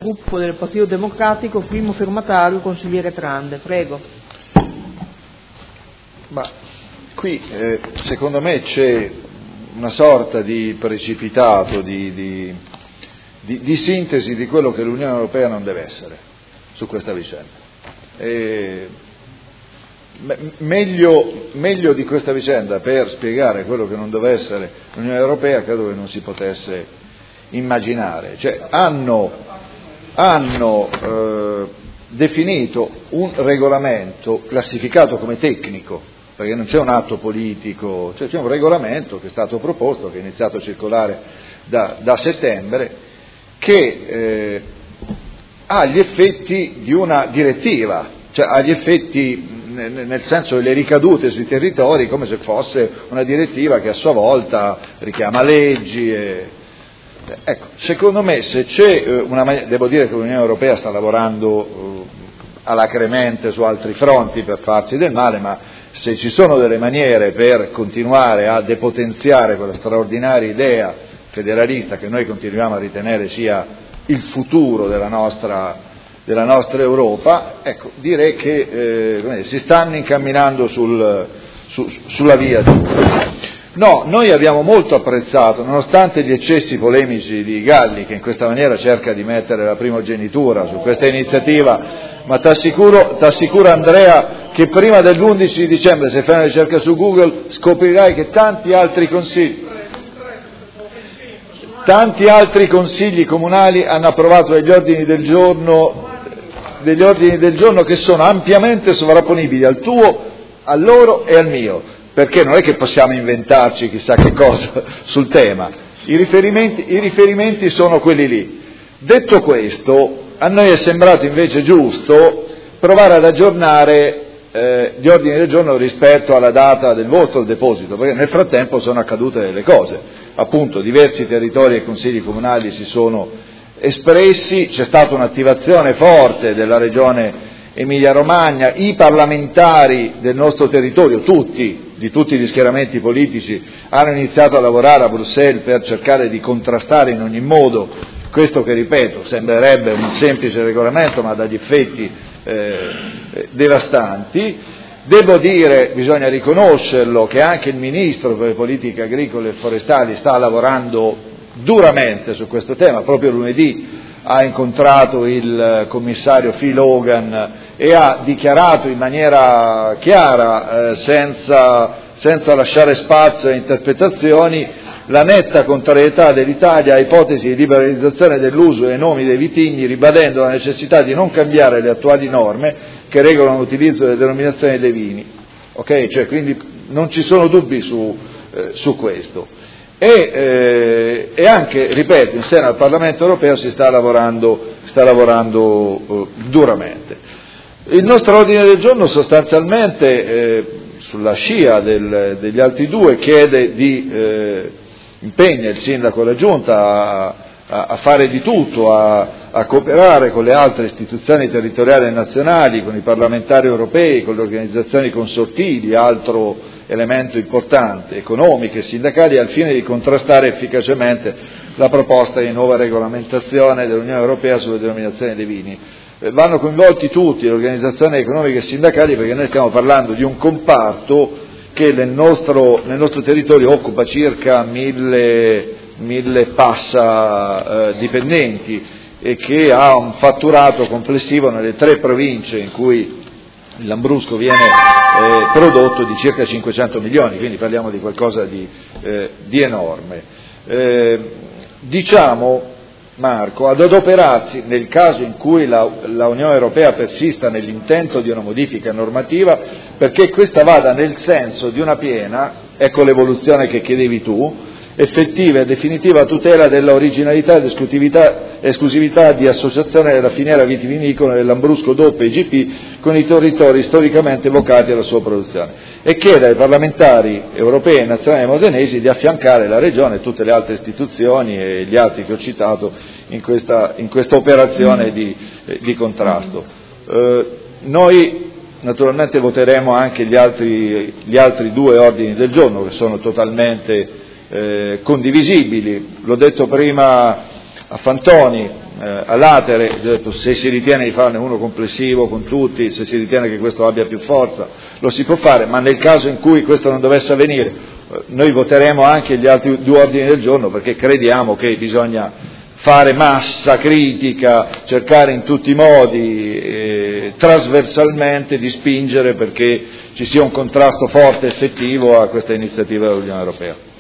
Gruppo del Partito Democratico, primo firmatario consigliere Trande, prego. Ma qui secondo me c'è una sorta di precipitato, di sintesi di quello che l'Unione Europea non deve essere su questa vicenda. Meglio di questa vicenda per spiegare quello che non deve essere l'Unione Europea credo che non si potesse immaginare. Cioè, hanno definito un regolamento classificato come tecnico, perché non c'è un atto politico, cioè c'è un regolamento che è stato proposto, che è iniziato a circolare da settembre, che ha gli effetti di una direttiva, cioè ha gli effetti nel senso delle ricadute sui territori come se fosse una direttiva che a sua volta richiama leggi. Ecco, secondo me se c'è devo dire che l'Unione Europea sta lavorando alacremente su altri fronti per farsi del male, ma se ci sono delle maniere per continuare a depotenziare quella straordinaria idea federalista che noi continuiamo a ritenere sia il futuro della nostra Europa, ecco, direi che si stanno incamminando sulla via giusta. No, noi abbiamo molto apprezzato, nonostante gli eccessi polemici di Galli, che in questa maniera cerca di mettere la primogenitura su questa iniziativa, ma t'assicuro Andrea che prima dell'11 di dicembre, se fai una ricerca su Google, scoprirai che tanti altri consigli comunali hanno approvato degli ordini del giorno che sono ampiamente sovrapponibili al tuo, al loro e al mio. Perché non è che possiamo inventarci chissà che cosa sul tema, i riferimenti sono quelli lì. Detto questo, a noi è sembrato invece giusto provare ad aggiornare gli ordini del giorno rispetto alla data del vostro deposito, perché nel frattempo sono accadute delle cose, appunto diversi territori e consigli comunali si sono espressi, c'è stata un'attivazione forte della regione Emilia-Romagna, i parlamentari del nostro territorio, di tutti gli schieramenti politici, hanno iniziato a lavorare a Bruxelles per cercare di contrastare in ogni modo questo che, ripeto, sembrerebbe un semplice regolamento, ma dagli effetti devastanti. Devo dire, bisogna riconoscerlo, che anche il Ministro per le politiche agricole e forestali sta lavorando duramente su questo tema. Proprio lunedì ha incontrato il commissario Phil Hogan e ha dichiarato in maniera chiara, senza lasciare spazio a interpretazioni, la netta contrarietà dell'Italia a ipotesi di liberalizzazione dell'uso e nomi dei vitigni, ribadendo la necessità di non cambiare le attuali norme che regolano l'utilizzo delle denominazioni dei vini. Ok? Cioè, quindi non ci sono dubbi su questo. E anche, ripeto, in seno al Parlamento europeo si sta lavorando duramente. Il nostro ordine del giorno sostanzialmente, sulla scia degli altri due, impegna il sindaco e la giunta a fare di tutto, a cooperare con le altre istituzioni territoriali e nazionali, con i parlamentari europei, con le organizzazioni consortili, altro elemento importante, economiche e sindacali, al fine di contrastare efficacemente la proposta di nuova regolamentazione dell'Unione Europea sulle denominazioni dei vini. Vanno coinvolti tutti, le organizzazioni economiche e sindacali, perché noi stiamo parlando di un comparto che nel nostro territorio occupa circa 1000 passa dipendenti e che ha un fatturato complessivo nelle 3 province in cui il Lambrusco viene prodotto di circa 500 milioni, quindi parliamo di qualcosa di enorme. Diciamo, Marco, ad adoperarsi nel caso in cui la Unione Europea persista nell'intento di una modifica normativa, perché questa vada nel senso di una piena, ecco l'evoluzione che chiedevi tu, effettiva e definitiva tutela della originalità ed esclusività di associazione della filiera vitivinicola del Lambrusco DOP e IGP con i territori storicamente vocati alla sua produzione, e chiede ai parlamentari europei e nazionali modenesi di affiancare la Regione e tutte le altre istituzioni e gli altri che ho citato in questa operazione di contrasto. Noi naturalmente voteremo anche gli altri 2 ordini del giorno, che sono totalmente condivisibili. L'ho detto prima a Fantoni, all'atere, se si ritiene di farne uno complessivo con tutti, se si ritiene che questo abbia più forza, lo si può fare, ma nel caso in cui questo non dovesse avvenire, noi voteremo anche gli altri 2 ordini del giorno, perché crediamo che bisogna fare massa critica, cercare in tutti i modi trasversalmente di spingere perché ci sia un contrasto forte e effettivo a questa iniziativa dell'Unione Europea.